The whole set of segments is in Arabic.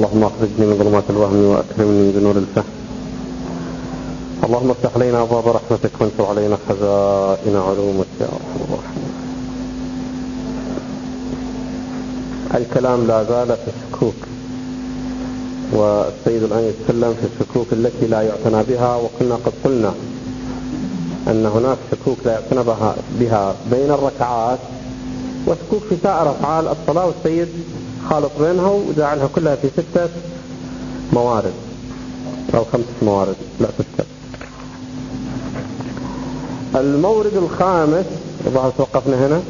اللهم اخرجني من ظلمات الوهم وأكرمني بنور الفهم. اللهم افتح علينا أبواب رحمتك وانشر علينا خزائن علومك يا أرحم الراحمين. الكلام لا زال في الشكوك، والسيد الآن يتكلم في الشكوك التي لا يعتنى بها، وكنا قد قلنا أن هناك شكوك لا يعتنى بها بين الركعات، وشكوك في سائر أفعال الصلاة، والسيد خالط بينها وجعلها كلها في 6 موارد أو 5 موارد، لا 6. المورد الخامس الظاهر توقفنا هنا،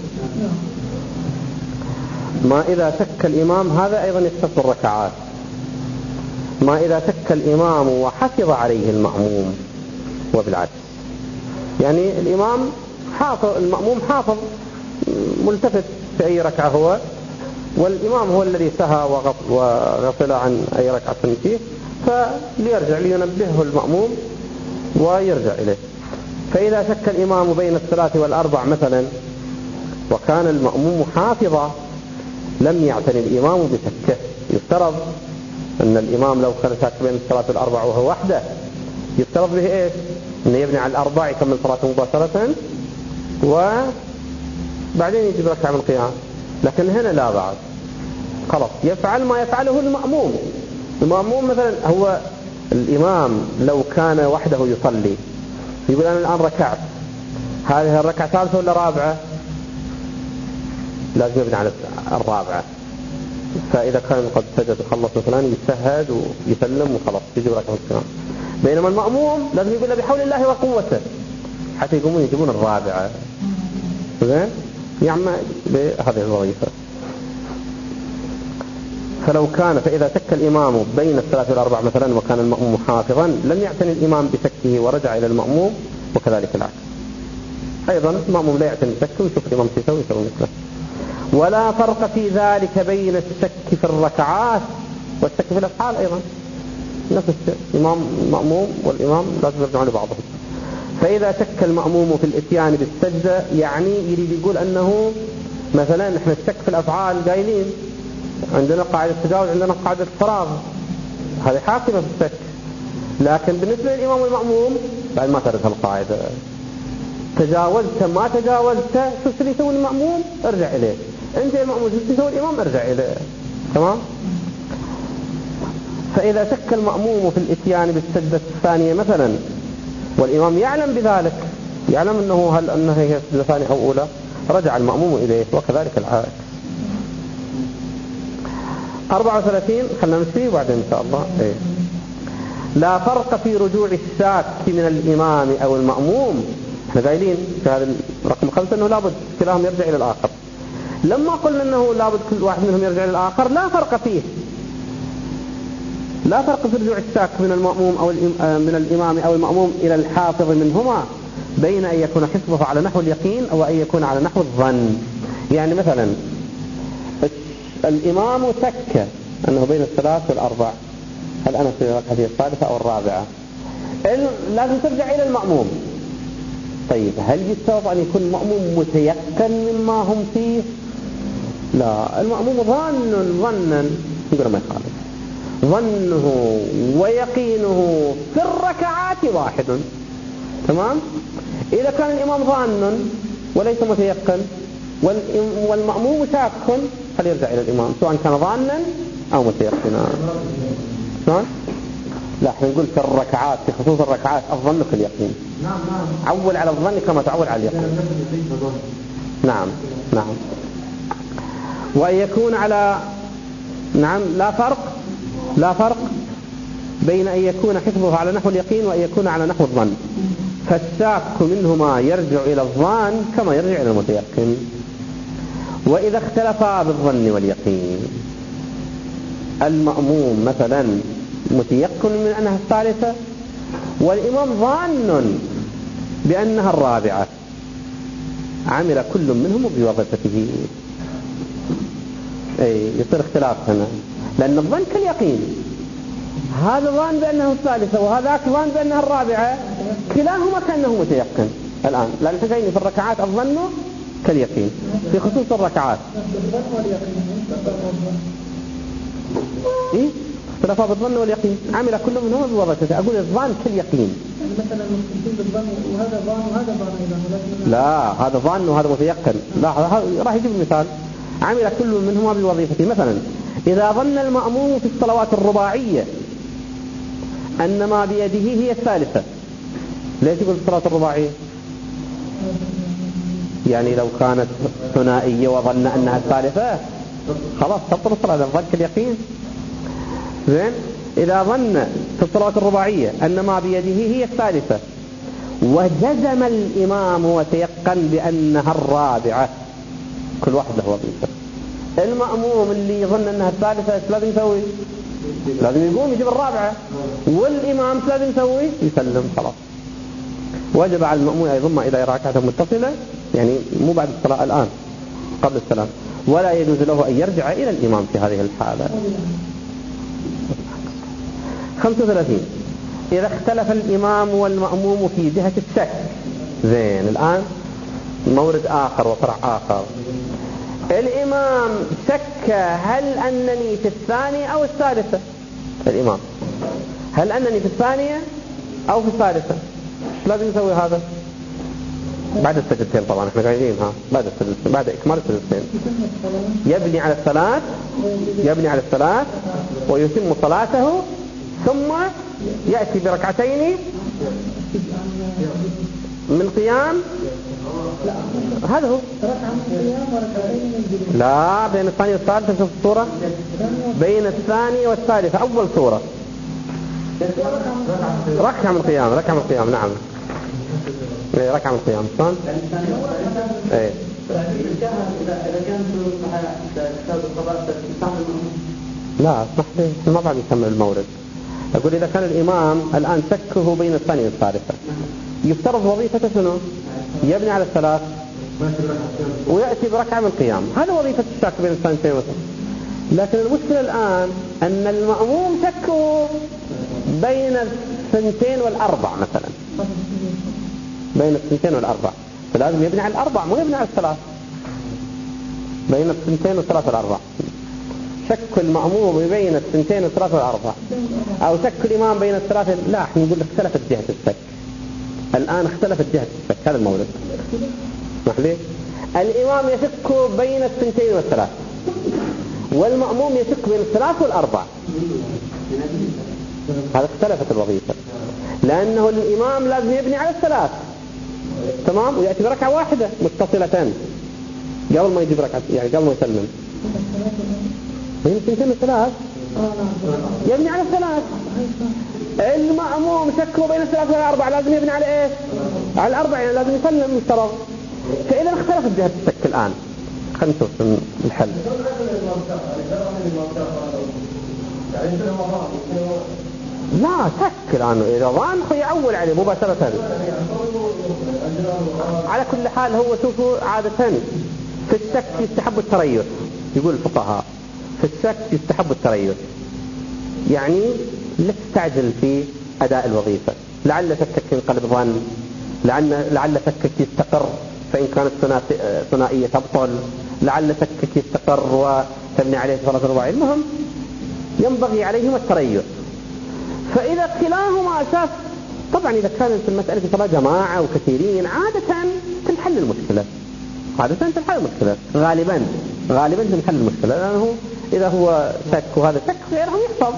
ما إذا شك الإمام، هذا أيضا يختص الركعات، ما إذا شك الإمام وحفظ عليه المأموم وبالعكس. يعني الإمام حافظ، المأموم حافظ ملتفت في أي ركعة هو، والإمام هو الذي سهى وغفل عن أي ركعة فيه، فليرجع لينبهه المأموم ويرجع إليه. فإذا شك الإمام بين 3 و4 مثلا، وكان المأموم حافظا، لم يعتني الإمام بشكه. يفترض أن الإمام لو كان شاك بين 3 و4 وهو وحده، يفترض به إيش؟ أنه يبني على 4 يكمل صلاته مباشرة، وبعدين يجيب ركعة من القيام. لكن هنا لا بعد، خلاص يفعل ما يفعله المأموم. المأموم مثلا هو الإمام لو كان وحده يصلي، يقول أنا الآن ركعت، هذه الركعة 3 ولا 4؟ لازم يبني على 4. فإذا كان قد سجد وخلص مثلا يتشهد ويسلم وخلاص يجيب ركعة القيام. بينما المأموم لازم يقول بحول الله وقوته حتى يقومون يجيبون 4. زين؟ يعمل بهذه الوظيفة. فلو كان، فإذا شك الإمام بين 3 و4 مثلا، وكان المأموم حافظا، لم يعتني الإمام بشكه ورجع إلى المأموم، وكذلك العكس. أيضا المأموم لا يعتني بشكه ويشوف الإمام يسوي مثله. ولا فرق في ذلك بين الشك في الركعات والشك في الأفعال. أيضا نفس الشيء، الإمام المأموم والإمام لازم يرجعون لبعضهم. فإذا شك المأموم في الإتيان بالسجدة، يعني يريد يقول أنه مثلا نحن الشك في الأفعال قايلين عندنا قاعدة تجاوز، عندنا قاعدة فراغ، هذه حاكمة في الشك. لكن بالنسبة للإمام والمأموم بعد ما ترد هالقاعدة، تجاوزت ما تجاوزت، شو اللي يسوي المأموم ارجع إليه، أنت المأموم شو يسوي الإمام ارجع إليه. تمام؟ فإذا شك المأموم في الإتيان بالسجدة الثانية مثلا، والإمام يعلم بذلك، يعلم أنه هل أنها هي السجدة ثانية أو أولى، رجع المأموم إليه، وكذلك العكس. 34 خلنا نمشي وبعدين إن شاء الله. لا فرق في رجوع الشاك من الإمام أو المأموم. احنا قايلين في هذا رقم 5 أنه لابد كلاهم يرجع إلى الآخر. لما قلنا أنه لابد كل واحد منهم يرجع إلى الآخر، لا فرق فيه، لا فرق في رجوع الشاك من المأموم أو من الإمام أو المأموم إلى الحافظ منهما، بين أن يكون حفظه على نحو اليقين أو أن يكون على نحو الظن. يعني مثلا الإمام شك أنه بين 3 و4، هل أنا في الركعة 3 أو 4؟ لازم ترجع إلى المأموم. طيب هل يستوعب أن يكون المأموم متيقن مما هم فيه؟ لا، المأموم ظنا يقول ما يخالف، ظنه ويقينه في الركعات واحد. تمام؟ إذا كان الإمام ظان وليس متيقن والمأموم شاك، فليرجع إلى الإمام سواء كان ظانا أو متيقنا. شلون؟ لا، احنا نقول في الركعات، في خصوص الركعات الظن كاليقين. عول على الظن كما تعول على اليقين. نعم. وأن يكون على، نعم، لا فرق بين أن يكون حفظه على نحو اليقين وأن يكون على نحو الظن. فالشاك منهما يرجع إلى الظن كما يرجع إلى المتيقن. وإذا اختلفا بالظن واليقين، المأموم مثلا متيقن من أنها 3 والإمام ظان بأنها 4، عمل كل منهم بوظيفته. يصير اختلاف هنا، لأن الظن كاليقين، هذا ظان بأنه 3 وهذاك ظان بأنها 4، كلاهما كأنه متيقن. الآن لأن تجيني في الركعات الظن كاليقين، في خصوص الركعات اختلفا بالظن واليقين، عمل كل منهما بوظيفته. أقول الظن كاليقين. يعني مثلا مختلفين بالظن وهذا ظن وهذا ظن أيضا. لا هذا ظن وهذا متيقن. لا راح يجيب مثال. عمل كل منهما بوظيفته. مثلا إذا ظن المأموم في الصلوات الرباعية أن ما بيده هي الثالثة، ليش يقول الصلاة الرباعية؟ يعني لو كانت ثنائية وظن أنها الثالثة خلاص تبطل الصلاة، الظن كاليقين. زين، إذا ظن في الصلاة الرباعية أن ما بيده هي الثالثة وجزم الإمام وتيقن بأنها الرابعة، كل واحد له وظيفة. المأموم اللي يظن أنها الثالثة لازم يسوي؟ لازم يقوم يجيب الرابعة. والإمام لازم يسوي؟ يسلم خلاص. وجب على المأموم أن يضم إلى ركعة متصلة، يعني مو بعد الصلاة، الآن قبل السلام، ولا يجوز له أن يرجع إلى الإمام في هذه الحالة. 35 إذا اختلف الإمام والمأموم في جهة الشك. زين، الآن مورد آخر وفرع آخر. الإمام شك هل أنني في الثانية أو الثالثة. الإمام هل أنني في الثانية أو في الثالثة، لازم يسوي هذا بعد السجدتين. طبعا احنا قايلين بعد السجدتين، بعد إكمال السجدتين يبني على الثلاث ويتم صلاته، ثم يأتي بركعتين من قيام. هذا هو. لا، بين الثانية والثالثة. شوف الصورة بين الثانية والثالثة، أول صورة ركعة من قيام. نعم، ركعة من قيام. صان ايه. لا اسمح لي، ما بعد يكمل المورد. أقول إذا كان الإمام الآن شكه بين الثانية والثالثة، يفترض وظيفته شنو؟ يبني على الثلاث ويأتي بركعة من قيام. هذا وظيفة الشك بين الثانية والثالثة. لكن المشكلة الآن أن المأموم شكه بين الثنتين والأربع مثلا، بين الثنتين والأربع، فلازم يبني على الأربع مو يبني على الثلاث. بين الثنتين والثلاث والأربع، شك المأموم بين الثنتين والثلاث والأربع، أو شك الإمام بين الثلاثة. لا، احنا نقول اختلفت جهة الشك. الآن اختلفت جهة الشك، هذا المولد. محلي الإمام يشك بين الثنتين والثلاث، والمأموم يشك بين الثلاث والأربع. هذا اختلفت الوظيفة، لأنه الإمام لازم يبني على الثلاث، تمام، ويأتي بركعة واحدة متصلتين قبل ما يجيب ركعة، يعني قبل ما يسلم. بين الثنتين والثلاث يبني على الثلاث. المأموم شكه بين الثلاث والأربع، لازم يبني على ايش؟ على الأربع، يعني لازم يسلم يفترض. فإذا اختلفت جهة الشك الآن، خلينا نشوف الحل. لا شك الآن، إذا ظن يعول عليه مباشرة. على كل حال هو شوفوا عادة في الشك يستحب التريث، يقول الفقهاء في الشك يستحب التريث، يعني لا تستعجل في أداء الوظيفة. لعل شكك ينقلب ظن، لعل شكك يستقر فإن كانت ثنائية تبطل، لعل شكك يستقر وتبني عليه صلاة الرباعية. المهم ينبغي عليهم التريث. فإذا كلاهما شاف، طبعا إذا كانت المسألة في صلاة جماعة وكثيرين عادة تنحل المشكلة، غالبا تنحل المشكلة، لأنه إذا هو شك وهذا شك غيرهم يحفظ.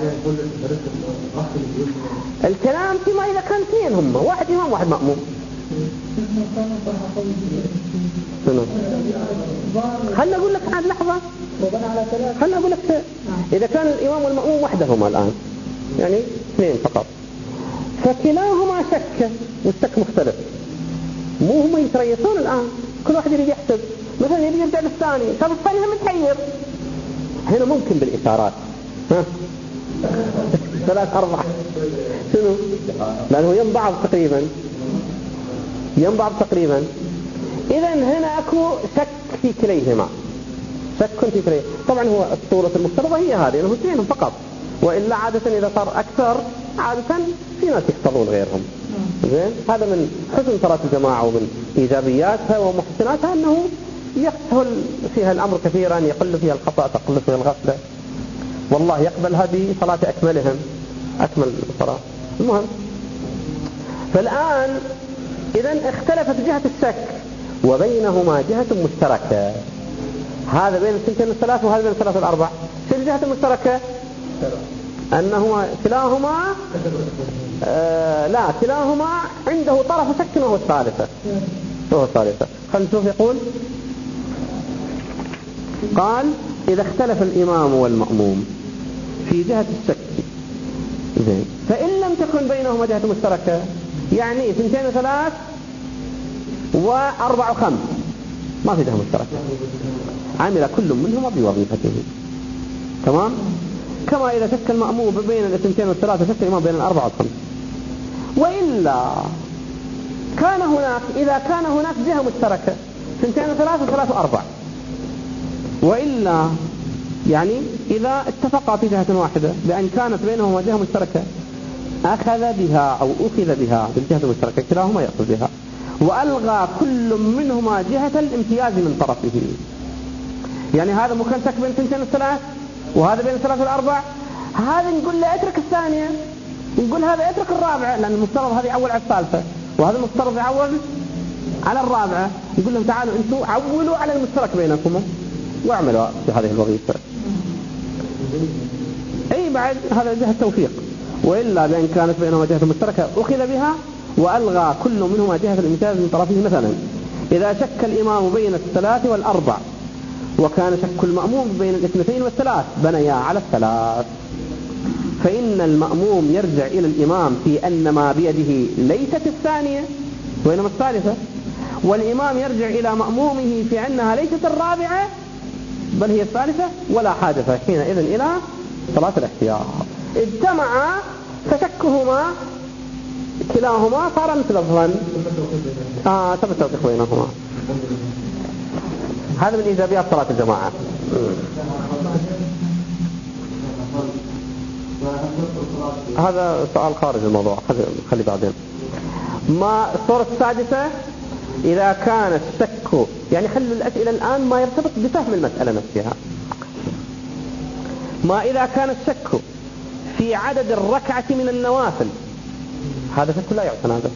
الكلام فيما إذا كان اثنين هم، واحد إمام واحد مأموم. هل أقول لك عاد لحظة، هل أقول لك إذا كان الإمام والمأموم وحدهما الآن، يعني اثنين فقط، فكلاهما شك والشك مختلف، مو هم يتريثون الآن، كل واحد يريد يحسب، مثلا يريد يرجع للثاني، طب الثاني هم متحير. هنا ممكن بالإشارات، ثلاث أربعة شنو، لأنه ينبعض تقريبا. إذا هنا أكو شك في كليهما، طبعا هو الصورة المفترضة هي هذه، أنه اثنين فقط، وإلا عادة إذا صار أكثر عادة في ناس يحفظون غيرهم. زين، هذا من حسن صلاة الجماعة ومن إيجابياتها ومحسناتها أنه يسهل فيها الأمر كثيرا، يقل فيها الخطأ، تقل فيها الغفلة. والله يقبل هذه صلاة أكملهم، أكمل الصلاة. المهم، فالآن إذن اختلفت جهة الشك وبينهما جهة مشتركة، هذا بين الثنتين والثلاث وهذا بين الثلاث والأربع. شو الجهة المشتركة؟ أنه كلاهما لا، كلاهما عنده طرف شك وهو الثالثة. خلينا نشوف. يقول قال إذا اختلف الإمام والمأموم في جهة الشك فإن لم تكن بينهما جهة مشتركة، يعني 2 و3 و4 و5 ما في جهة مشتركة، عمل كل منهما بوظيفته. تمام؟ كما إذا شك المأموم بين 2 و3 شك الإمام بين 4 و5. وإلا كان هناك، إذا كان هناك جهة مشتركة 2 و3 و3 و4، وإلا يعني إذا اتفقا في جهة واحدة بأن كانت بينهما جهة مشتركة أخذ بها أو أخذ بها بالجهة المشتركة، كلاهما يأخذ بها، وألغى كل منهما جهة الامتياز من طرفه. يعني هذا ممكن شك بين 2 و3 وهذا بين 3 و4، هذا نقول له اترك الثانية، نقول هذا اترك الرابعة، لأن المفترض هذه يعول على الثالثة وهذا المفترض يعول على الرابعة. نقول لهم تعالوا أنتوا عولوا على المشترك بينكم واعملوا في هذه الوظيفة. أي بعد هذا جهة التوفيق. وإلا بأن كانت بينهما جهة مشتركة أخذ بها وألغى كل منهما جهة الامتياز من طرفه. مثلا إذا شك الإمام بين 3 و4 وكان شك المأموم بين 2 و3 بنيا على 3، فإن المأموم يرجع إلى الإمام في أن ما بيده ليست الثانية وإنما الثالثة، والإمام يرجع إلى مأمومه في أنها ليست الرابعة بل هي الثالثة، ولا حاجة حينئذ إلى صلاة الاحتياط. اجتمعا فشكهما كلاهما صار مثل الظن، تم التوفيق بينهما. هذا من إيجابيات صلاة الجماعة. هذا سؤال خارج الموضوع، خلي بعدين. ما الصورة السادسة إذا كان الشك، يعني خلوا الأسئلة الآن ما يرتبط بفهم المسألة نفسها. ما إذا كان الشك في عدد الركعة من النوافل، هذا شك لا يعتنى به.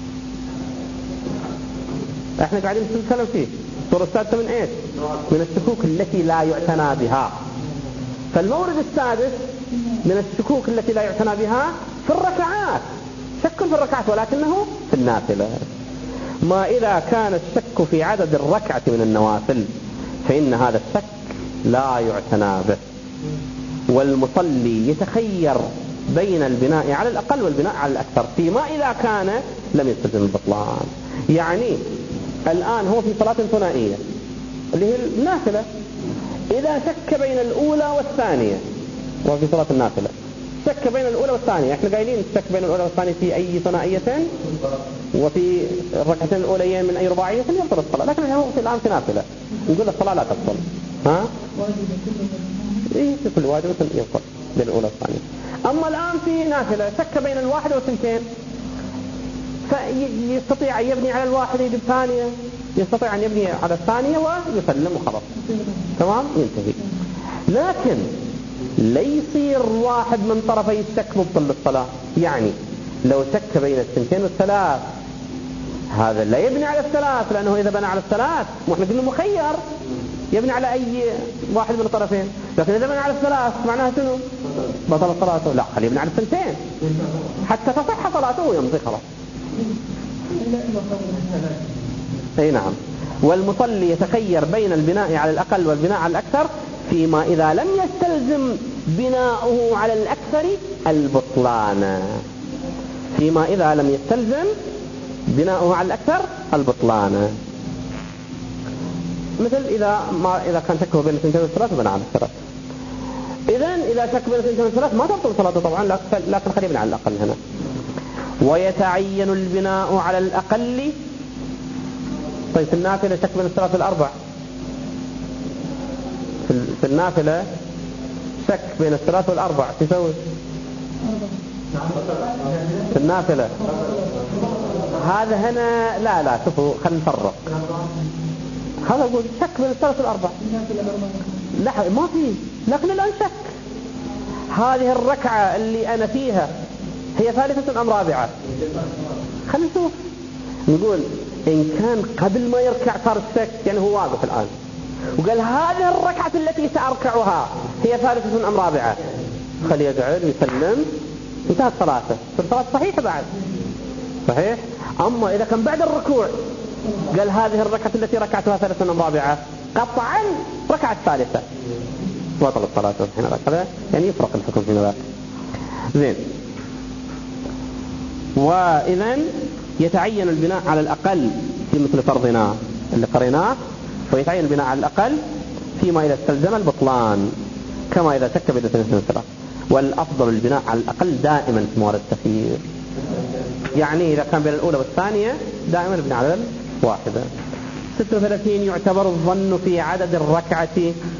احنا قاعدين نتكلم فيه. الصورة السادسة من ايش؟ من الشكوك التي لا يعتنى بها. فالمورد السادس من الشكوك التي لا يعتنى بها في الركعات، شك في الركعات ولكنه في النافلة. ما إذا كان الشك في عدد الركعة من النوافل فإن هذا الشك لا يعتنى به، والمصلي يتخير بين البناء على الأقل والبناء على الأكثر فيما إذا كان لم يستلزم البطلان. يعني الآن هو في صلاة ثنائية اللي هي النافلة، إذا شك بين الأولى والثانية، وفي صلاة النافلة شك بين الأولى والثانية، احنا قايلين شك بين الأولى والثانية في أي ثنائية وفي الركعتين الأوليين من أي رباعية يبطل الصلاة، لكن هو في الآن في نافلة نقول الصلاة لا تبطل. إيه في كل واجب يبطل بين الأولى والثانية. أما الآن في نافلة شك بين الواحد والثنتين، فيستطيع أن يبني على الواحد يجب ثانية، يستطيع أن يبني على الثانية ويسلم وخلاص، تمام ينتهي. لكن ليصير واحد من طرفي الشك مبطل للصلاة. يعني لو شك بين 2 و3 هذا لا يبني على 3، لأنه إذا بنى على 3 وإحنا قلنا مخير يبني على أي واحد من الطرفين، لكن إذا بنى على 3 معناها شنو؟ بطل صلاته. لا، خليه يبني على 2 حتى تصح صلاته ويمضي خلاص. أي نعم. والمصلي يتخير بين البناء على الأقل والبناء على الأكثر فيما إذا لم يستلزم بناؤه على الأكثر البطلان، فيما إذا لم يستلزم بناؤه على الأكثر البطلان. مثل إذا كان شكه بين 2 و3 بنى على 3. إذا شك بين 2 و3 ما تبطل صلاته طبعا، لكن خليه يبني على الأقل هنا. ويتعين البناء على الأقل. طيب في النافلة شك بين 3 و4، في النافلة شك بين 3 و4 تسوي في النافلة هذا هنا. لا شوفوا خلينا نفرق. هذا أقول شك بين 3 و4 لا ما في، لكن الآن شك هذه الركعة اللي أنا فيها هي ثالثة أم رابعة؟ خلينا نشوف. نقول إن كان قبل ما يركع صار الشك، يعني هو واقف الآن وقال هذه الركعة التي سأركعها هي ثالثة أم رابعة، خلي يقعد ويسلم، انتهت صلاته، الصلاة صحيحة بعد صحيح. أما إذا كان بعد الركوع قال هذه الركعة التي ركعتها ثالثة أم رابعة، قطعا ركعة ثالثة، بطل الصلاة هنا. يعني يفرق الحكم في ذلك. زين. وإذا يتعين البناء على الأقل في مثل فرضنا اللي قريناه، ويتعين البناء على الأقل فيما إذا استلزم البطلان كما إذا شك بدء الصلاة. والأفضل البناء على الأقل دائما في موارد التخيير، يعني إذا كان بين الأولى والثانية دائما البناء على الواحدة. 36 يعتبر الظن في عدد الركعة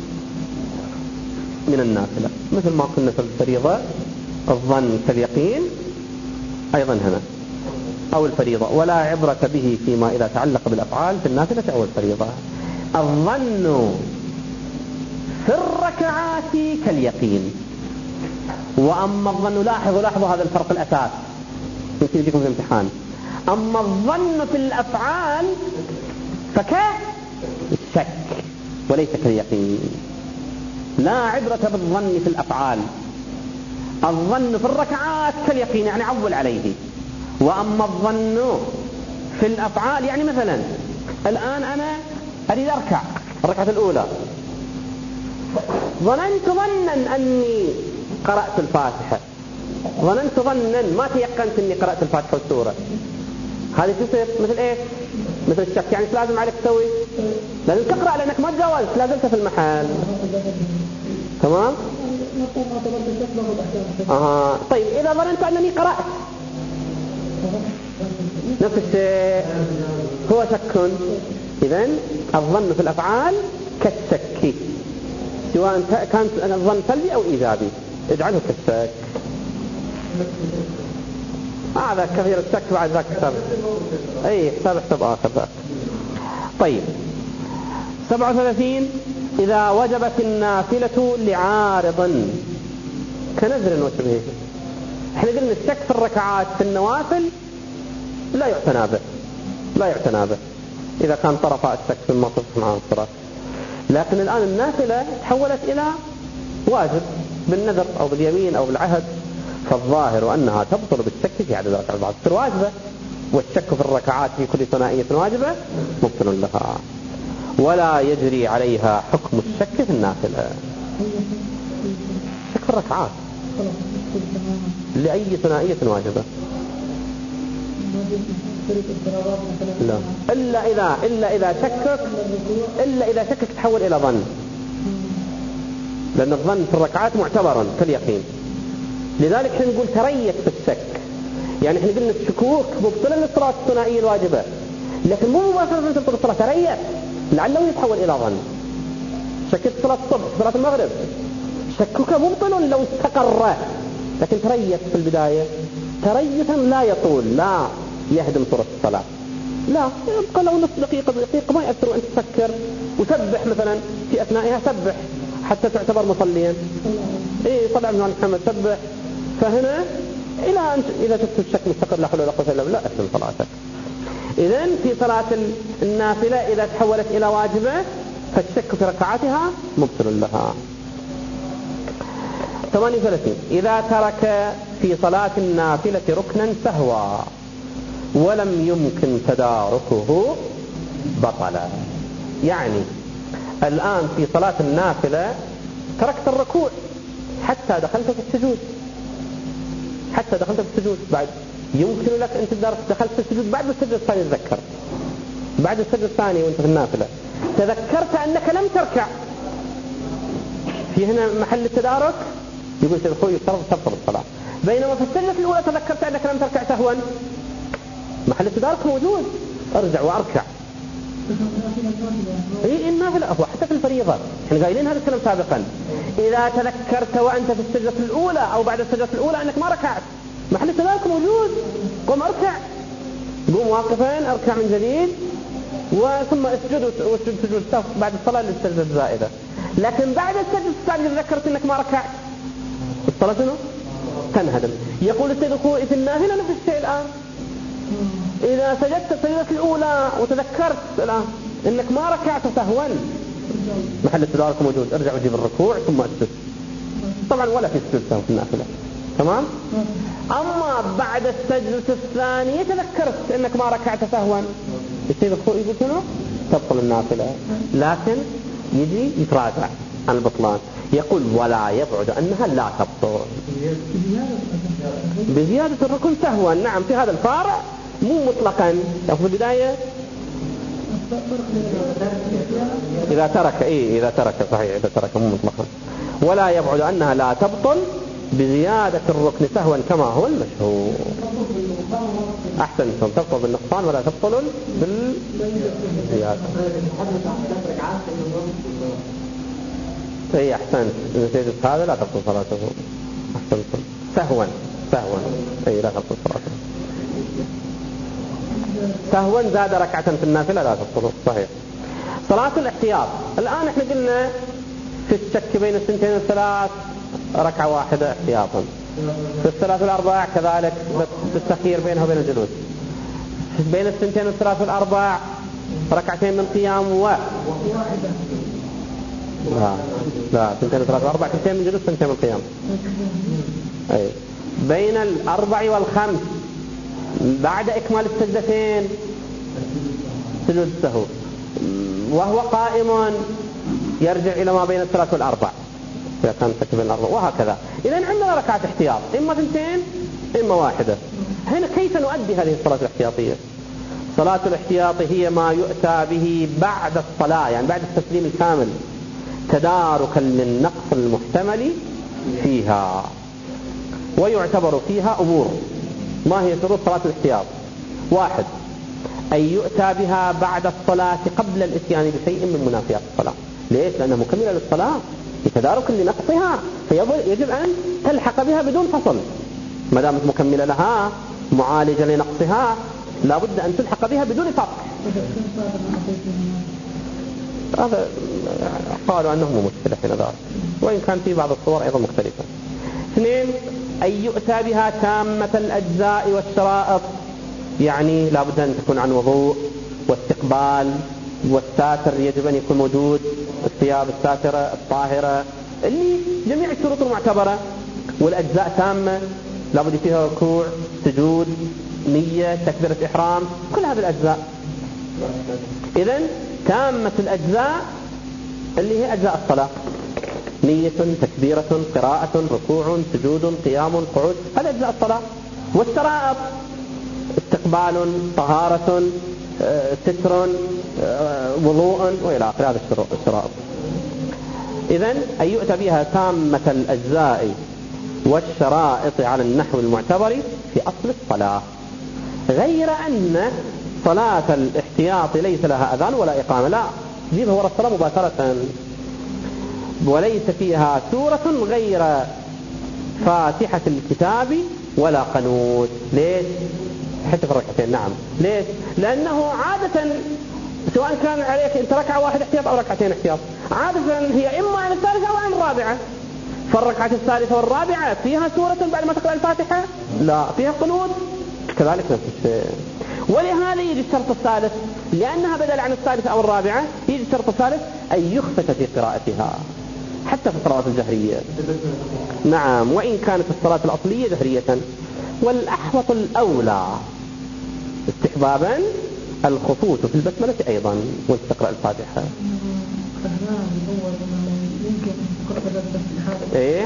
من النافلة، مثل ما قلنا في الفريضة الظن كاليقين أيضا هنا أو الفريضة، ولا عبرة به فيما إذا تعلق بالأفعال في النافلة أو الفريضة. الظن في الركعات كاليقين. وأما الظن، لاحظوا هذا الفرق الأساس يمكن يجيكم في الامتحان. أما الظن في الأفعال فكالشك وليس كاليقين. لا عبرة بالظن في الأفعال. الظن في الركعات كاليقين، يعني عول عليه. وأما الظن في الأفعال، يعني مثلا الآن أنا أريد أركع الركعة الأولى، ظننت ظنا أني قرأت الفاتحة، ظننت ظنا ما تيقنت أني قرأت الفاتحة والسورة، هذه تصير مثل إيه؟ مثل الشك. يعني لازم عليك تسوي، لازم تقرأ لأنك ما تجاوزت، لازلت في المحل. تمام؟ طيب إذا ظننت أنني قرأت نفس الشيء هو شك. إذن الظن في الأفعال كالشك، سواء كان الظن سلبي أو إيجابي اجعله كالشك. هذا كثير الشك بعد ذاك حساب، أي حساب آخر ذاك. طيب 37 إذا وجبت النافلة لعارض كنذر وشبهه. احنا قلنا الشك في الركعات في النوافل لا يعتنى به إذا كان طرفاء الشك في الموقف مع الصلاة. لكن الآن النافلة تحولت إلى واجب بالنذر أو باليمين أو بالعهد، فالظاهر أنها تبطل بالشك في عدد الركعات بعد تصير واجبة، والشك في الركعات في كل ثنائية واجبة مبطل لها، ولا يجري عليها حكم الشك في النافلة. شك في الركعات لأي ثنائية واجبة لا، إلا إذا شكك تحول إلى ظن، لأن الظن في الركعات معتبرا كاليقين. لذلك احنا نقول تريث في الشك. يعني احنا قلنا الشكوك مبطلا للصلاة الثنائية الواجبة، لكن مو مباشرة تبطل الصلاة، تريث لعله يتحول إلى ظن. شكت صلاة الصبح صلاة المغرب، شكك مبطل لو استقر، لكن تريث في البداية تريثا لا يطول، لا يهدم صورة الصلاة، لا يبقى لو نصف دقيقة ما يأثر. وأنت تفكر وسبح مثلا في أثنائها، سبح حتى تعتبر مصليا. صلى على محمد، سبح. فهنا إلى أن إذا شفت الشك مستقر لا حول ولا قوة إلا بالله أسلم صلاتك. إذن في صلاة النافلة إذا تحولت إلى واجبة فالشك في ركعاتها مبطل لها. 38 إذا ترك في صلاة النافلة ركنا سهوا ولم يمكن تداركه بطلا. يعني الآن في صلاة النافلة تركت الركوع حتى دخلت في السجود، بعد يمكن لك أن دخلت في السجود بعد السجدة الثانية، تذكرت بعد السجدة الثانية وانت في النافلة تذكرت أنك لم تركع، في هنا محل التدارك يقول تدخل تبطل الصلاة. بينما في السجدة الأولى تذكرت أنك لم تركع سهوا، محل التدارك موجود، أرجع وأركع. النافلة هو حتى في الفريضة احنا قايلين هذا الكلام سابقا، إذا تذكرت وأنت في السجدة الأولى أو بعد السجدة الأولى أنك ما ركعت، محل التدارك موجود، قم أركع، قم واقفا أركع من جديد وثم اسجد سجود السهو بعد الصلاة للسجدة الزائدة. لكن بعد السجدة الثانية تذكرت أنك ما ركعت صلاة تنهدم. يقول السيد الخوئي في النافلة نفس الشيء الآن. إذا سجدت السجدة الأولى وتذكرت الآن إنك ما ركعت سهوا، محل استدارك موجود، ارجع وجيب الركوع ثم اسجد. طبعا ولا في سجود سهو في النافلة، تمام؟ أما بعد السجدة الثانية تذكرت إنك ما ركعت سهوا، السيد الخوئي يقول شنو؟ تبطل النافلة، لكن يجي يتراجع عن البطلان. يقول ولا يبعد أنها لا تبطل بزيادة الركن سهوا. نعم، في هذا الفارع مو مطلقا. في البداية إذا ترك إذا ترك صحيح، إذا ترك مو مطلقا. ولا يبعد أنها لا تبطل بزيادة الركن سهوا كما هو المشهور. أحسنتم، تبطل بالنقصان ولا تبطل بالزيادة. أي أحسنت، إذا سيدت هذا لا تبطل صلاته. أحسنتم، سهوا أي لا تبطل صلاته. سهوا زاد ركعة في النافلة لا تبطل. صحيح. صلاة الاحتياط، الآن احنا قلنا في الشك بين الثنتين والثلاث ركعة واحدة احتياطا، في الثلاث والأرباع كذلك بالتخيير بينها وبين الجلوس، بين الثنتين والثلاث والأرباع ركعتين من قيام لا ثنتين والثلاث والأربع ثنتين من جلوس ثنتين من قيام. أي بين الأربع والخمس بعد إكمال السجدتين سجود السهو، وهو قائم يرجع إلى ما بين الثلاث والأربع إذا كان بين الأربع، وهكذا. إذا عندنا ركعات احتياط، إما ثنتين إما واحدة. هنا كيف نؤدي هذه الصلاة الاحتياطية؟ صلاة الاحتياط هي ما يؤتى به بعد الصلاة، يعني بعد التسليم الكامل، تداركا للنقص المحتمل فيها. ويعتبر فيها أمور. ما هي شروط صلاة الاحتياط؟ 1. أن يؤتى بها بعد الصلاة قبل الإتيان بشيء من منافيات الصلاة. ليش؟ لأنها مكملة للصلاة بتدارك لنقصها، فيجب أن تلحق بها بدون فصل. ما دامت مكملة لها معالجة لنقصها لابد أن تلحق بها بدون فرق. هذا قالوا أنه مو مشكلة حين ذلك، وإن كان في بعض الصور أيضا مختلفة. 2. أن يؤتى بها تامة الأجزاء والشرائط، يعني لابد أن تكون عن وضوء واستقبال، والساتر يجب أن يكون موجود، الثياب الساترة الطاهرة، اللي جميع الشروط المعتبرة. والأجزاء تامة، لابد فيها ركوع، سجود، نية، تكبيرة إحرام، كل هذه الأجزاء. إذن تامة الأجزاء اللي هي أجزاء الصلاة، نية، تكبيرة، قراءة، ركوع، سجود، قيام، قعود، هذه أجزاء الصلاة. والشرائط استقبال، طهارة، ستر، وضوء، وإلى آخر هذه الشرائط. إذن أن يؤتى بها تامة الأجزاء والشرائط على النحو المعتبر في أصل الصلاة، غير أن صلاة الاحتياط ليس لها أذان ولا إقامة، لا، جيبها وراء الصلاة مباشرة، وليس فيها سورة غير فاتحة الكتاب ولا قنوت. ليش؟ حتى في الركعتين. نعم، ليش؟ لأنه عادة سواء كان عليك انت ركعة واحدة احتياط أو ركعتين احتياط، عادة هي إما عن الثالثة أو عن الرابعة. فالركعة الثالثة والرابعة فيها سورة بعد ما تقرأ الفاتحة؟ لا. فيها قنوت؟ كذلك نفس الشيء. ولهذا يجي الشرط الثالث، لأنها بدل عن الثالثة أو الرابعة يجي الشرط الثالث أن يخفت في قراءتها حتى في الصلاة الجهرية. نعم، وإن كانت الصلاة الأصلية جهرية. والأحوط الأولى استحبابا الخطوط في البسملة أيضا وانت تقرأ الفاتحة. ايه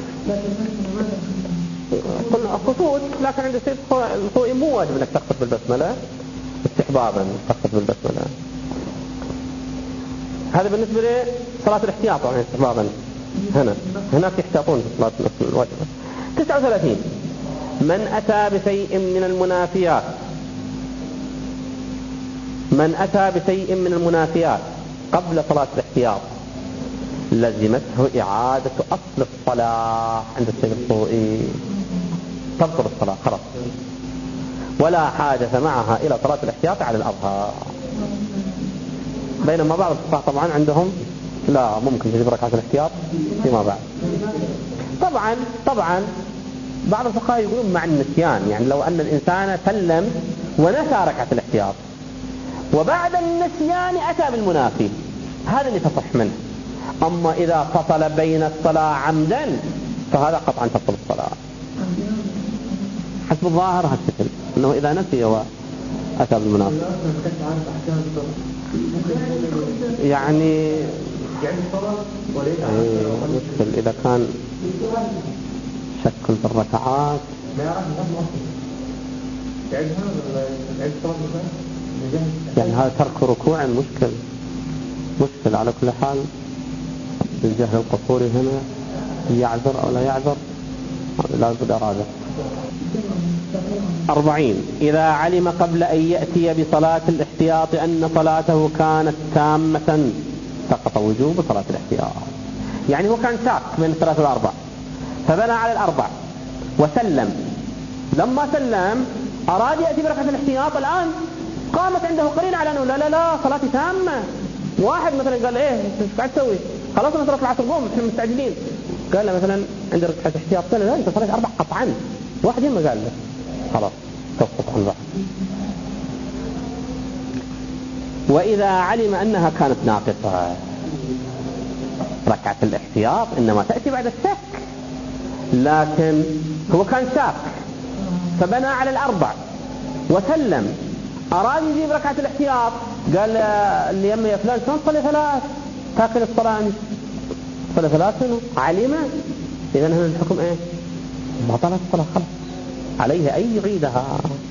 قلنا الخطوط، لكن عند السيد الخوئي مو واجب انك تخطط بالبسملة، استحبابا تخطط بالبسملة. هذا بالنسبة لصلاة الاحتياط، يعني استحبابا. هناك يحتاطون في صلاة الواجبة. 39. من أتى بشيء من المنافيات قبل صلاة الاحتياط لزمته إعادة أصل الصلاة عند السيد الخوئي، تبطل الصلاة خلاص، ولا حاجة معها إلى صلاة الاحتياط على الأظهر. بينما بعض الفقهاء طبعا عندهم لا، ممكن تجيب ركعة الاحتياط فيما بعد. طبعا بعض الفقهاء يقولون مع النسيان، يعني لو أن الإنسان سلم ونسى ركعة الاحتياط وبعد النسيان أتى بالمنافي، هذا اللي تصح منه. أما إذا فصل بين الصلاة عمدا فهذا قطعا تبطل الصلاة حسب الظاهر هالشكل، أنه إذا نسي وأتى بالمنافي. يعني مشكل إذا كان شك في الركعات يعني هذا ترك ركوع مشكل على كل حال. الجهل القصوري هنا يعذر أو لا يعذر لا بد أراده. 40 إذا علم قبل أن يأتي بصلاة الاحتياط أن صلاته كانت تامة سقط وجوب صلاة الاحتياط. يعني هو كان شاك بين الثلاث والأربع فبنى على الأربع وسلم، لما سلم أراد يأتي بركعة الاحتياط، الآن قامت عنده قرينة على أنه لا صلاتي تامة. واحد مثلا قال إيه ايش قاعد تسوي؟ خلاص أنا صلاة العصر قوم احنا مستعجلين. قال له مثلا عند ركعة احتياط، قال لا أنت صليت 4 قطعا. واحد ما قال له خلاص تسقط عن بعض. وإذا علم أنها كانت ناقصة، ركعة الاحتياط إنما تأتي بعد الشك، لكن هو كان شاك فبنى على الأربع وسلم، أراد يجيب ركعة الاحتياط، قال اللي يمي يا فلان شلون تصلي 3 تاكل الصلاة أنت صلي 3 شنو؟ علم إذا هنا الحكم إيه؟ بطلت الصلاة خلاص عليه أي يعيدها.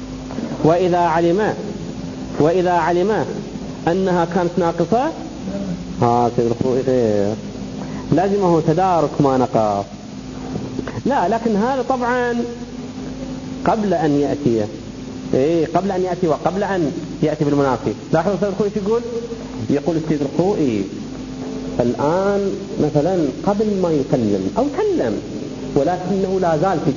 وإذا علم أنها كانت ناقصة غير لازمه تدارك ما نقص. لا لكن هذا طبعا قبل أن يأتي قبل أن يأتي وقبل أن يأتي بالمنافي. لاحظوا السيد الخوئي يقول السيد الخوئي الآن مثلا قبل ما يسلم أو سلم ولكنه لا زال في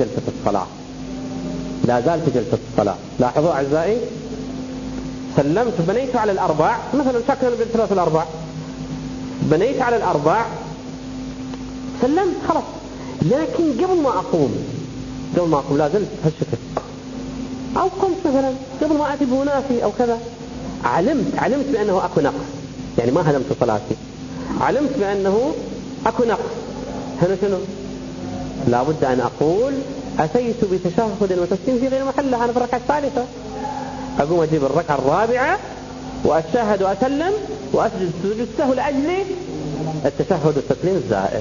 جلسة الصلاة، لاحظوا أعزائي، سلمت بنيت على الأربع مثلا شكلا بين 3 و4 بنيت على الأربع سلمت خلاص، لكن قبل ما أقوم لا زلت هالشكل، أو قمت مثلا قبل ما أتي بمنافي أو كذا، علمت بأنه أكو نقص، يعني ما هدمت صلاتي، علمت بأنه أكو نقص. هنا شنو؟ لابد أن أقول أتيت بتشهد وتسليم في غير محله، أنا في الركعة الثالثة أقوم أجيب الركعة الرابعة وأشهد وأسلم وأسجد سجود السهو لأجل التشهد والتسليم الزائد.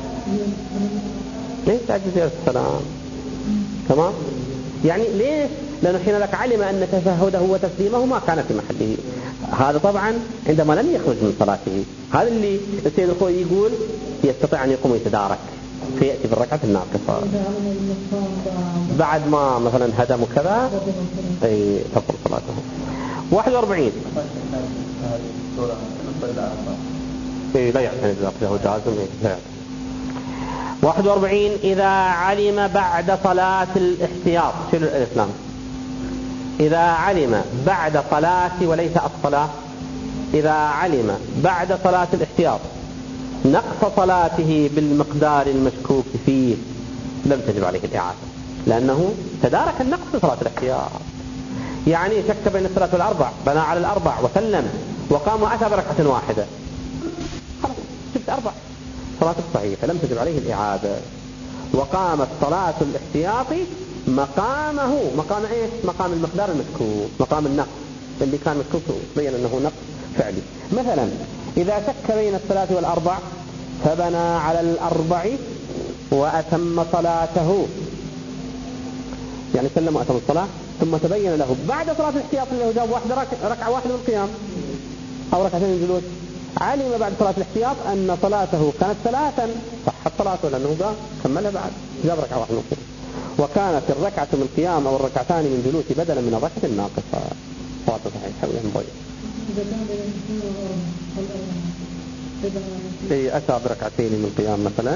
ليش تعجز يا السلام؟ تمام؟ يعني ليش؟ لأنه حين لك علم أن تشهده وتسليمه ما كان في محله. هذا طبعا عندما لم يخرج من صلاته، هذا اللي السيد الخوئي يقول يستطيع أن يقوم يتدارك فيأتي بالركعة الناقصة بعد ما مثلا هدم كذا تبطل صلاته. 41 لا يعني له جازم. 41 إذا علم بعد صلاة الاحتياط، شنو الإسلام؟ إذا علم بعد صلاة وليس الصلاة، إذا علم بعد صلاة الاحتياط نقص صلاته بالمقدار المشكوك فيه لم تجب عليه الإعادة، لأنه تدارك النقص في صلاة الاحتياط. يعني شك بين 3 والأربع، بنى على الأربع وسلم وقام وأتى بركعة واحدة، خلاص شفت 4 صلاة صحيحة لم تجب عليه الإعادة. وقامت صلاة الاحتياطي مقام إيش؟ مقام المقدار المشكوك، مقام النقص اللي كان مشكوك بين أنه نقص فعلي. مثلا إذا شك بين 3 والأربع فبنى على الأربع وأتم صلاته، يعني سلم وأتم الصلاة، ثم تبين له بعد صلاة الاحتياط اللي جاب ركعة واحدة من القيام أو ركعتين من الجلوس، علم بعد صلاة الاحتياط أن صلاته كانت 3 صحت صلاته لأنه كملها بعد جاب ركعة واحدة من القيام، وكانت الركعة من القيام أو الركعتان من الجلوس بدلا من الركعة الناقصة. صلاة صحيحة وينبغي أتى بركعتين من القيام مثلا.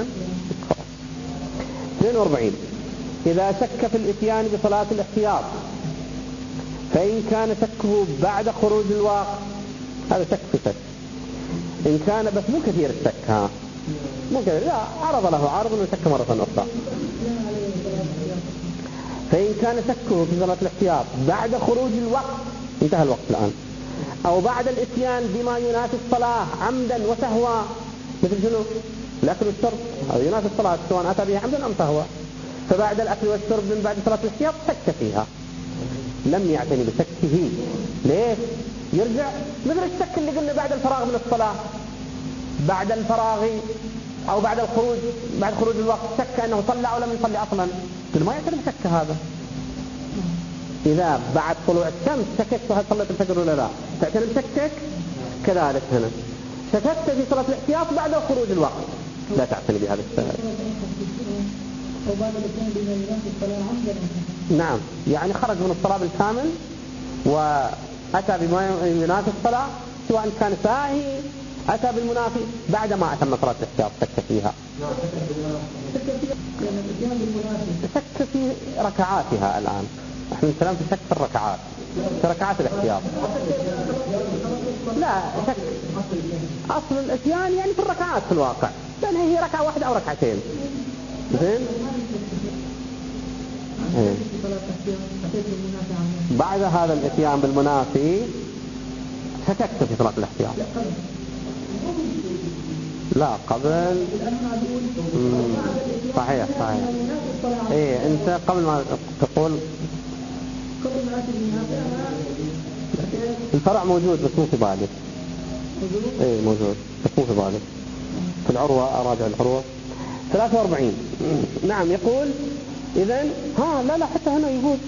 42 إذا شك في الإتيان بصلاة الاحتياط فإن كان شكه بعد خروج الوقت، هذا شك في شك، إن كان بس مو كثير الشك، ممكن لا عرض له عارض انه يسك مرة أخرى. فإن كان سكه في صلاة الاحتياط بعد خروج الوقت انتهى الوقت الآن، أو بعد الإتيان بما ينافي الصلاة عمدا وسهوا، مثل شنو؟ الأكل والشرب هذا ينافي الصلاة سواء أتى بها عمدا أم سهوا، فبعد الأكل والشرب من بعد صلاة الاحتياط سك فيها، لم يعتني بسكه. ليش؟ يرجع مثل السك اللي قلنا بعد الفراغ من الصلاة، بعد الفراغ أو بعد الخروج، بعد خروج الوقت شك أنه صلى أو لم يصلي أصلا، ما يعتني بسك هذا. إذا بعد طلوع الشمس شككت هل صليت الفجر ولا لا، تعتني بسكك. كذلك هنا شككت في صلاة الاحتياط بعد خروج الوقت، لا تعتني بهذا السهل. نعم، يعني خرج من الصلاة بالكامل وأتى بما ينافي الصلاة، سواء كان ساهي أتى بالمنافي بعد ما أتم صلاة الاحتياط سك فيها. سك في ركعاتها الآن، احنا نتكلم في سك في الركعات، في ركعات الاحتياط. لا سك أصل الإتيان يعني في الركعات في الواقع، لأن هي ركعة واحدة أو ركعتين. زين. بعد هذا الإتيان بالمنافي شككت في صلاة الاحتياط. لا قبل. صحيح. ايه انت قبل ما تقول الفرع موجود بس مو في بالك. ايه موجود بس مو في بالك. في العروة اراجع العروة 43. نعم يقول اذن لا حتى هنا يقول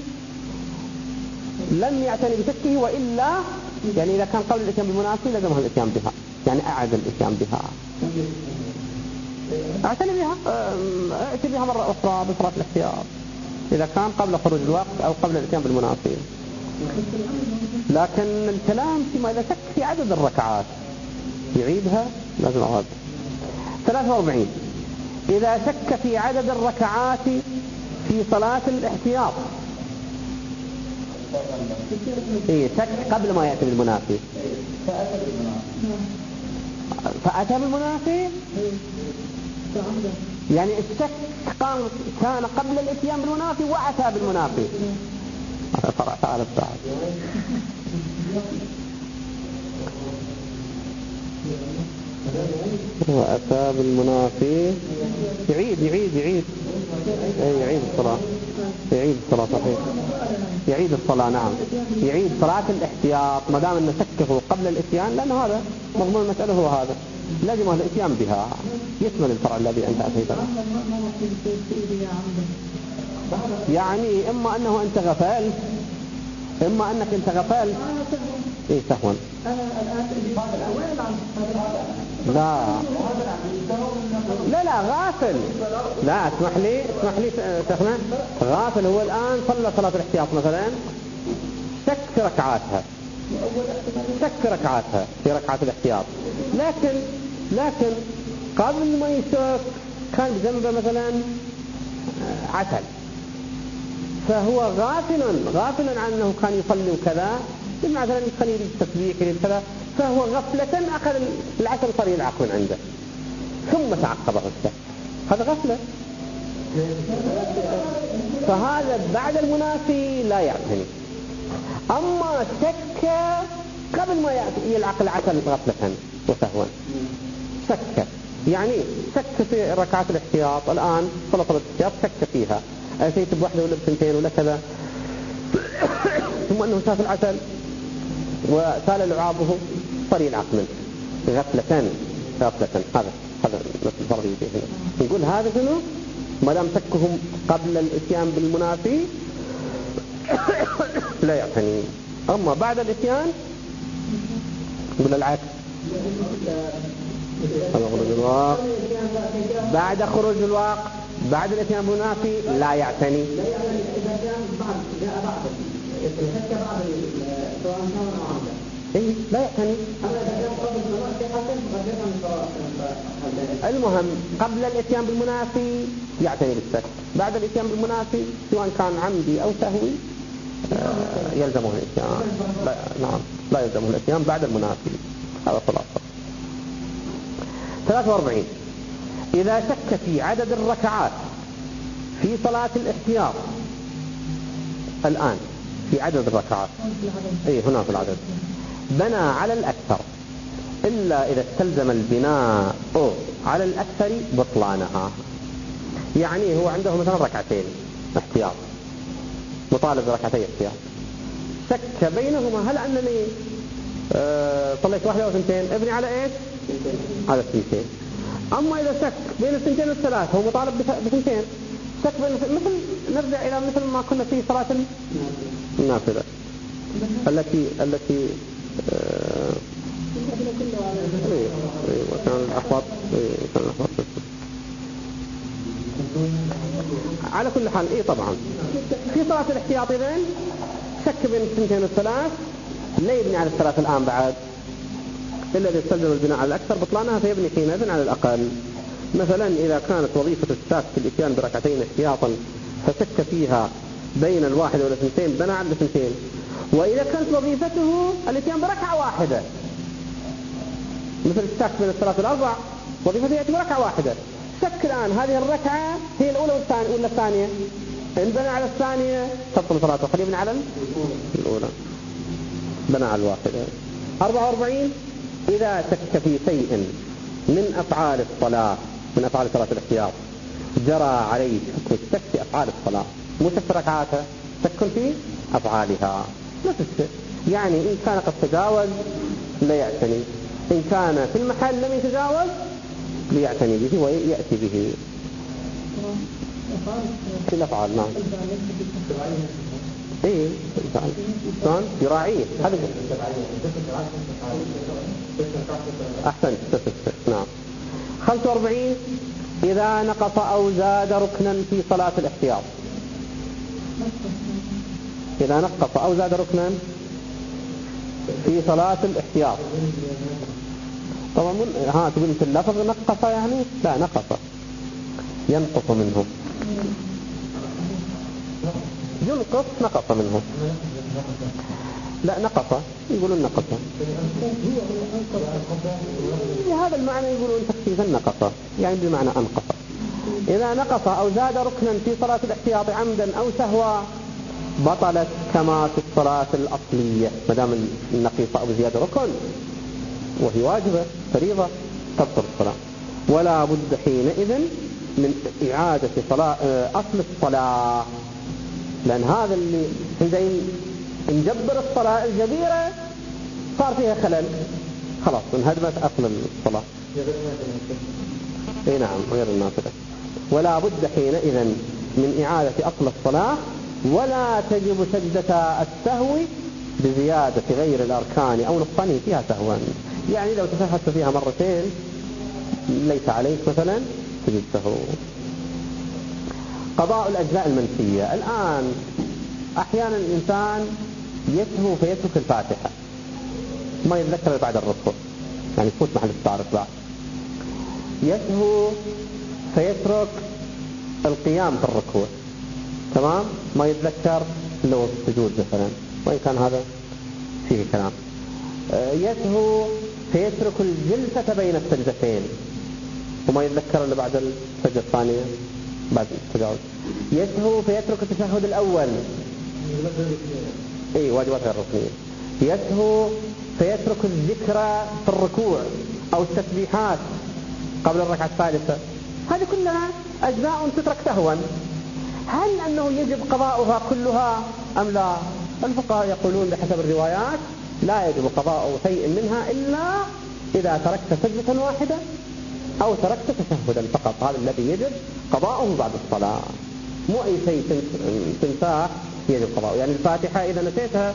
لم يعتني بسكه، وإلا يعني إذا كان قبل الإتيان بالمنافي لزمه الإتيان بها، يعني أعد الإتيان بها، اعتني بها، ائتي بها مرة أخرى بصلاة الاحتياط إذا كان قبل خروج الوقت أو قبل الإتيان بالمنافي. لكن الكلام فيما إذا شك في عدد الركعات يعيدها لازم أعاد. 43 إذا شك في عدد الركعات في صلاة الاحتياط، إيه شك قبل ما يأتي بالمنافي فأتى بالمنافي، يعني الشك كان قبل الاتيان بالمنافي وأتى بالمنافي. فرع تعالى بعد وأتى بالمنافي يعيد الصلاة صحيح، يعيد الصلاة. نعم يعيد صلاة الاحتياط ما دام أنه سكه قبل الاتيان، لأن هذا مضمون المسألة هو هذا، لازم الاتيان بها يشمل الفرع الذي أنت أتيته. يعني إما أنه أنت غفلت، إما أنك أنت غفلت. إيه سهوا. لا غافل. لا اسمح لي شيخنا، غافل هو الآن صلى صلاة الاحتياط مثلا، سك ركعاتها في ركعات الاحتياط، لكن قبل ما يسك كان بجنبه مثلا عسل، فهو غافلا عن أنه كان يصلي وكذا، مثلا كان يريد التسبيح يريد كذا، فهو غفلة أخذ العسل صار يلعق من عنده ثم تعقبه الشك، هذا غفلة. فهذا بعد المنافي لا يعتني. أما شك قبل ما يلعق العسل غفلة وسهوا، يعني شك في ركعات الاحتياط الآن، صلاة الاحتياط شك فيها، أتيت بواحدة ولا بثنتين ولا كذا، ثم أنه شاف العسل وسال لعابه صار يلعق منه غفلة. هذا الفرق يجي هنا. نقول هذا شنو؟ ما دام شكهم قبل الاتيان بالمنافي لا يعتني. أما بعد الاتيان نقول العكس، بعد خروج الوقت بعد الاتيان بالمنافي لا يعتني. لا يعتني. المهم قبل الاتيان بالمنافي يعتني بالسك، بعد الاتيان بالمنافي سواء كان عمدي أو سهوي يلزمه الاتيان. لا يلزمه الاتيان بعد المنافي. هذا خلاصة. 43 إذا شك في عدد الركعات في صلاة الاحتياط الآن في عدد الركعات هنا في العدد بنى على الأكثر إلا إذا استلزم البناء على الأكثر بطلانها. يعني هو عنده مثلا ركعتين احتياط مطالب بركعتين احتياط، شك بينهما هل أنني صليت واحدة أو ثنتين، ابني على إيش؟ على الثنتين. أما إذا شك بين الثنتين والثلاث هو مطالب بثنتين، شك بين مثل نرجع إلى مثل ما كنا في صلاة النافلة التي وكان الأحوط على كل حال طبعا في صلاة الاحتياط إذن شك بين الثنتين والثلاث لا يبني على الثلاث الآن بعد إلا إذا استلزم البناء على الأكثر بطلانها، فيبني حينئذ على الأقل. مثلا إذا كانت وظيفة الشاك في الإتيان بركعتين احتياطا فشك فيها بين الواحد والاثنتين بنى على الاثنتين، وإذا كانت وظيفته الإتيان بركعة واحدة مثل الشاك بين الثلاث والأربع وظيفته يأتي بركعة واحدة، شك الآن هذه الركعة هي الأولى ولا الثانية، إن بنى على الثانية تبطل صلاته، خليه يبني على الأولى بنى على الواحدة. 44 إذا شك في شيء من أفعال الصلاة من أفعال صلاة الاحتياط جرى عليه حكم الشك في أفعال الصلاة، مو شك ركعاتها، شك في أفعالها نفس الشيء. يعني إن كان قد تجاوز لا يعتني، إن كان في المحل لم يتجاوز ليعتني به ويأتي به في الأفعال. نعم الفعل يراعيه هذا أحسن. نعم 45 إذا نقص أو زاد ركنا في صلاة الاحتياط، إذا نقص أو زاد ركنا في صلاة الاحتياط طبعا تقول انت اللفظ نقص يعني لا نقص ينقص منه ينقص نقص منه لا نقص يقولون نقص هذا المعنى يقولون تخفيفا نقص يعني بمعنى أنقص. إذا نقص أو زاد ركنا في صلاة الاحتياط عمدا أو سهوا بطلت كما في الصلاة الأصلية، مدام النقيص أو زيادة ركن وهي واجبة فريضة تبطل الصلاة، ولا بد حينئذ من إعادة صلاة أصل الصلاة، لأن هذا اللي حين نجبر الصلاة الجبيرة صار فيها خلل خلاص انهدمت أصل الصلاة. نعم غير النافلة. ولا بد حينئذ من إعادة أصل الصلاة، ولا تجب سجدة السهو بزيادة غير الأركان أو نقصان فيها سهوا. يعني لو تسهلت فيها مرتين ليس عليك مثلا تجد سهو. قضاء الأجزاء المنسية. الآن أحيانا الإنسان يسهو فيترك الفاتحة ما يتذكر بعد الركوع، يعني يفوت محل الصارف بعد، يسهو فيترك القيام في الركوع تمام ما يتذكر لو السجود مثلا، وإن كان هذا فيه كلام. يسهو فيترك الجلسة بين السجدتين وما يتذكر إلا بعد السجدة الثانية بعد التجاوز. يسهو فيترك التشهد الأول واجبات غير ركنية. يسهو فيترك الذكر في الركوع أو التسبيحات قبل الركعة الثالثة. هذه كلها أجزاء تترك سهوا. هل أنه يجب قضاؤها كلها أم لا؟ الفقهاء يقولون بحسب الروايات لا يجب قضاء شيء منها إلا إذا تركت سجدة واحدة أو تركت تشهدا فقط، هذا الذي يجب قضاؤه بعد الصلاة، مو أي شيء تنساه يجب قضاؤه. يعني الفاتحة إذا نسيتها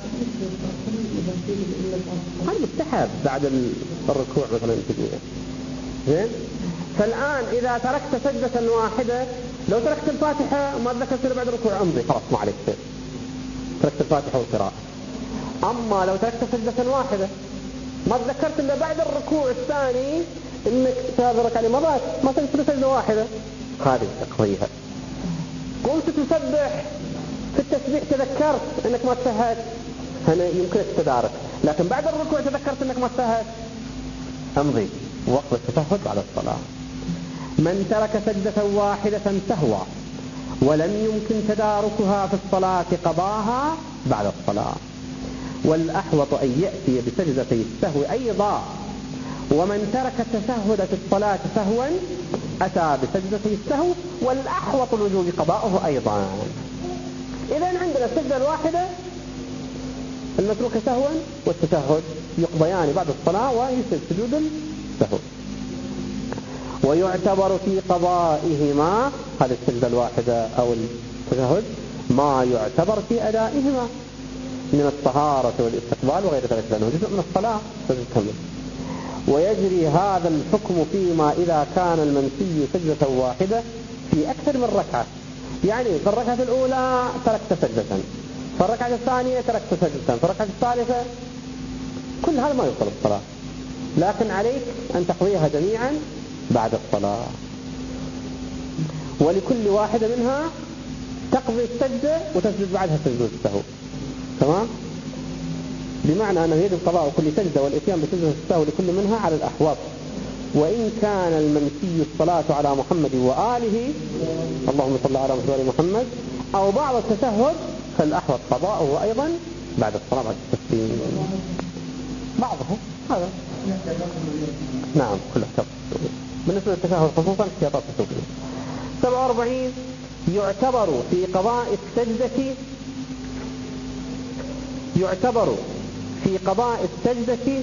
هذا مستحب بعد الركوع مثلا تجيها زين. فالآن إذا تركت سجدة واحدة، لو تركت الفاتحة وما ذكرت بعد الركوع امضي خلاص ما عليك شيء، تركت الفاتحة والقراءة. أما لو تركت سجدة واحدة ما تذكرت إلا بعد الركوع الثاني إنك تذكرك عليه مضات ما تنسى سجدة واحدة، هذه تقضيها. قمت تسبح في التسبيح تذكرت إنك ما تسهد، هنا يمكنك تدارك، لكن بعد الركوع تذكرت إنك ما تسهد امضي وقت التشهد على الصلاة. من ترك سجدة واحدة سهوا ولم يمكن تداركها في الصلاة قضاها بعد الصلاة، والأحوط أن يأتي بسجدتي السهو أيضا. ومن ترك التشهد في الصلاة سهوا أتى بسجدتي السهو، والأحوط الوجوب قضاؤه أيضا. إذن عندنا السجدة الواحدة المتروكة سهوا والتشهد يقضيان بعد الصلاة ويسجد سجود السهو. ويعتبر في قضائهما، هذه السجدة الواحدة أو التشهد، ما يعتبر في أدائهما من الطهارة والاستقبال وغير ذلك، لأنه جزء من الصلاة تكمل. ويجري هذا الحكم فيما إذا كان المنسي سجدة واحدة في أكثر من ركعة، يعني في الركعة الأولى تركت سجدة، في الركعة الثانية تركت سجدة، في الركعة الثالثة، كل هذا ما يوصل الصلاة، لكن عليك أن تقضيها جميعا بعد الصلاة. ولكل واحدة منها تقضي السجدة وتسجد بعدها سجود السهو، تمام؟ بمعنى أنه يجب قضاء كل سجدة والإتيان بسجدة السهو لكل منها على الأحوط. وإن كان المنسي الصلاة على محمد وآله، اللهم صل على محمد، أو بعض التشهد، فالأحوط قضاؤه أيضا بعد الصلاة بعد التسليم. بعضه هذا نعم كله احتياط. بالنسبة للتشهد خصوصا احتياطات التوفيق. 47 يعتبر في قضاء السجدة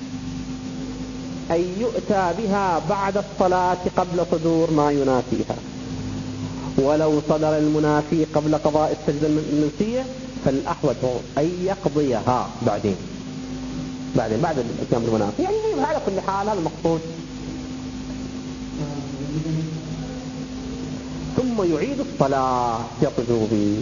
أن يؤتى بها بعد الصلاة قبل صدور ما ينافيها، ولو صدر المنافي قبل قضاء السجدة المنسية فالأحوط أن يقضيها بعد الاتيان بالمنافي، يعني على كل حال هذا المقصود. ثم يعيد الصلاة يطجوبي.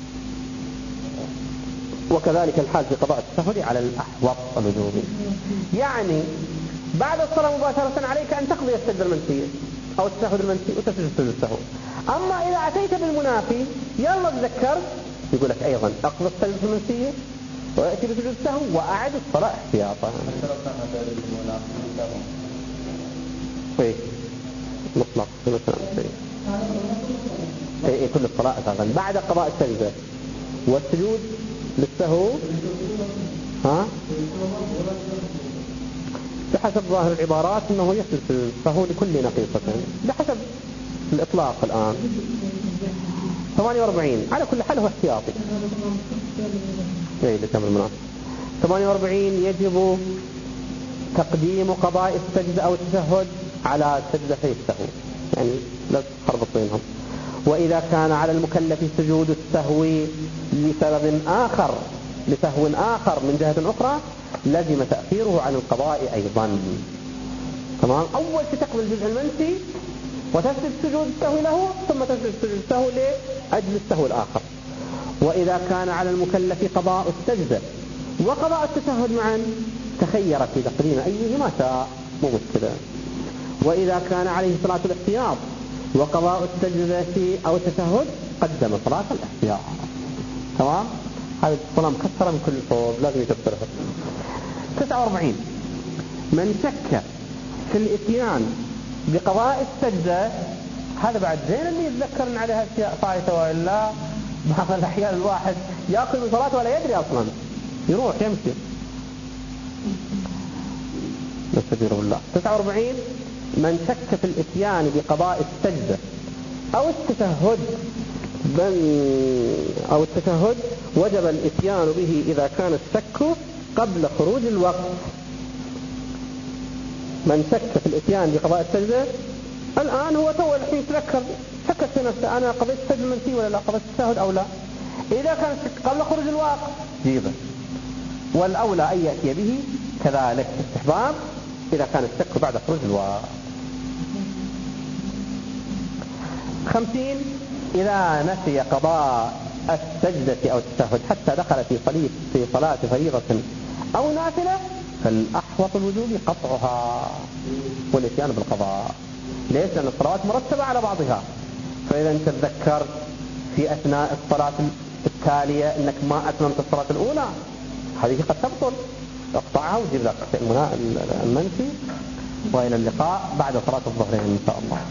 وكذلك الحال في قضاء التشهد على الأحوط الوجوبي، يعني بعد الصلاة مباشرة عليك أن تقضي السجدة المنسية أو التشهد المنسي وتسجد سجود السهو. أما إذا أتيت بالمنافي يلا تذكرت، يقول لك أيضا أقضي السجدة المنسية وأتي بسجود السهو وأعد الصلاة احتياطا. إيه مطلق إيه كل الصلاة أساسا بعد قضاء السجدة والسجود للسهو، بحسب ظاهر العبارات أنه يسجد السهو لكل نقيصة بحسب الإطلاق الآن. 48 على كل حال هو احتياطي. 48 يجب تقديم قضاء السجدة أو التشهد على سجدتي السهو، يعني لا تخربط بينهم. وإذا كان على المكلف سجود السهو لسبب آخر من جهة أخرى لازم تأخيره عن القضاء أيضا. تمام؟ أول شيء تقضي الجزء المنسي وتسجد سجود السهو له، ثم تسجد سجود السهو لأجل السهو الآخر. وإذا كان على المكلف قضاء السجدة وقضاء التشهد معا تخير في تقديم أيهما شاء، مو مشكلة. وإذا كان عليه صلاة الاحتياط وقضاء السجدة أو التشهد قدم صلاة الاحتياط. تمام؟ هذه الصلاة مكسرة من كل صوب لازم يكسرها. 49 من شك في الاتيان بقضاء السجدة، هذا بعد زين اللي يتذكر ان عليها اشياء فائتة، والا بعض الاحيان الواحد ياكل من صلاته ولا يدري اصلا، يروح يمشي. نستغفر الله. 49 من شك في الاتيان بقضاء السجدة او التشهد وجب الاتيان به اذا كان الشك قبل خروج الوقت. من شك في الاتيان بقضاء السجدة الآن هو تو الحين يتذكر، شكت في نفسه أنا قضيت السجدة المنسي ولا لا، قضيت التشهد أو لا. إذا كان الشك قبل خروج الوقت جيبه، والأولى أن يأتي به كذلك استحباب إذا كان الشك بعد خروج الوقت. 50 إذا نسي قضاء السجدة أو التشهد حتى دخل في صلاة فريضة أو نافلة فالأحوط الوجوب قطعها والاتيان بالقضاء. ليش؟ لأن الصلوات مرتبة على بعضها، فإذا انت تذكرت في أثناء الصلاة التالية أنك ما أتممت الصلاة الأولى، هذه قد تبطل، اقطعها وجيب لك المنسي. وإلى اللقاء بعد صلاة الظهرين إن شاء الله.